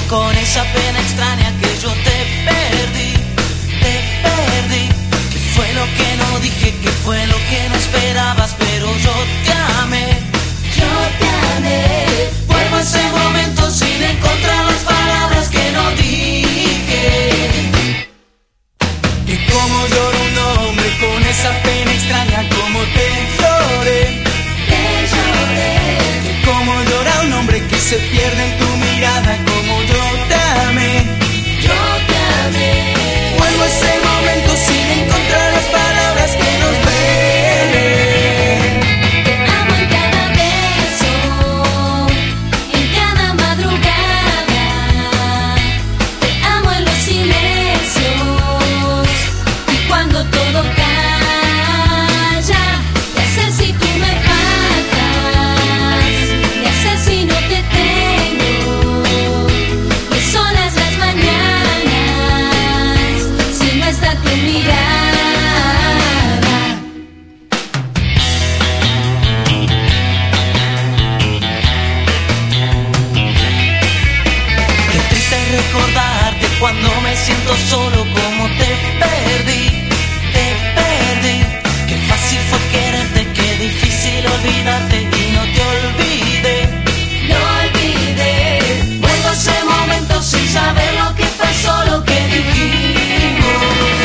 con esa pena extraña que yo te perdí. ¿Qué fue lo que no dije? ¿Qué fue lo que no esperabas? Pero yo te amé. Vuelvo a ese momento sin encontrar las palabras que no dije. Y como llora un hombre con esa pena extraña, como te lloré. Y como llora un hombre que se pierde en tu mirada, como yo te amé. Vuelvo a ese momento sin encontrar las palabras que nos duelen. Te amo en cada beso, en cada madrugada. Te amo en los silencios y cuando todo calla. ¿Qué hacer si tú me faltas? ¿Qué hacer si no te tengo? ¿Qué solas las mañanas si no está tu mirada? Qué triste es recordarte cuando me siento solo, como te perdí. Qué fácil fue quererte, qué difícil olvidarte y no te olvidé. Vuelvo a ese momento sin saber lo que pasó, lo que dijimos.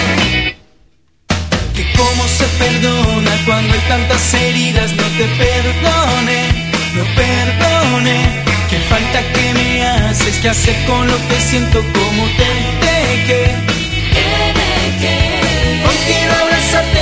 Que cómo se perdona cuando hay tantas heridas, no te perdone. Qué falta que me haces, qué hacer con lo que siento, como te dejé. Hoy quiero abrazarte